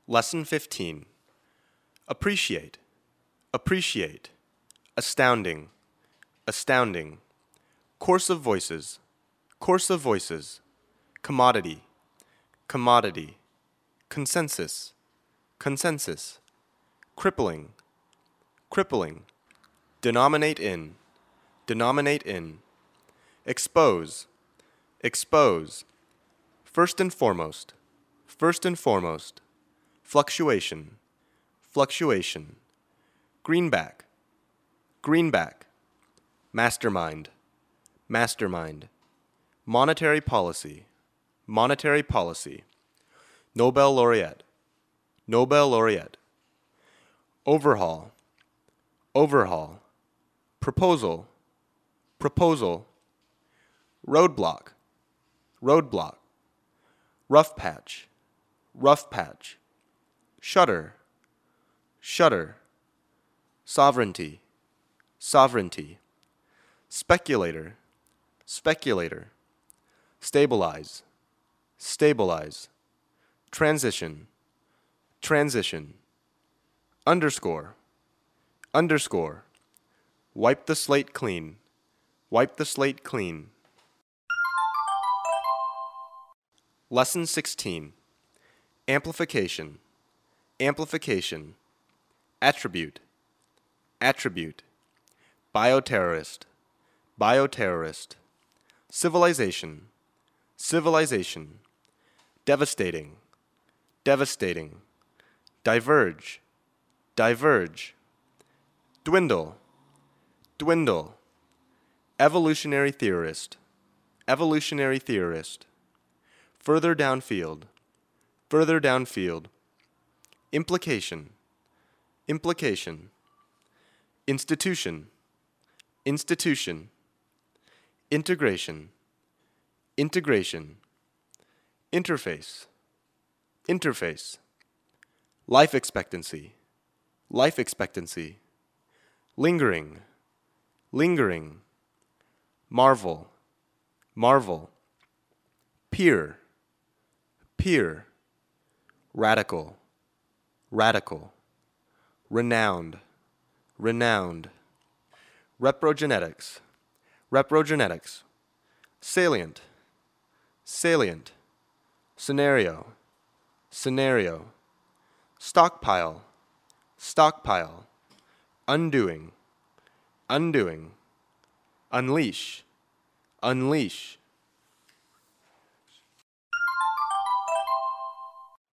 Lesson 15. Appreciate, appreciate, astounding, astounding, course of voices, commodity, commodity, consensus, consensus, crippling, crippling, denominate in, expose, expose, first and foremost, fluctuation, fluctuation, greenback, greenback, mastermind, mastermind, monetary policy, Nobel laureate, Nobel laureate, overhaul, overhaul, proposal, proposal, roadblock, roadblock, rough patch, shutter, shutter, sovereignty, sovereignty, speculator, speculator, stabilize, stabilize, transition, transition, underscore, underscore, wipe the slate clean, wipe the slate clean. Lesson 16. Amplification, amplification, attribute, attribute, bioterrorist, bioterrorist, civilization, civilization, devastating, devastating, diverge, diverge, dwindle, dwindle, evolutionary theorist, evolutionary theorist, further downfield, further downfield, implication, implication, institution, institution, integration, integration, interface, interface, life expectancy, life expectancy, lingering, lingering, marvel, marvel, peer, peer, radical, radical, renowned, renowned, reprogenetics, reprogenetics, salient, salient, scenario, scenario, stockpile, stockpile, undoing, undoing, unleash, unleash,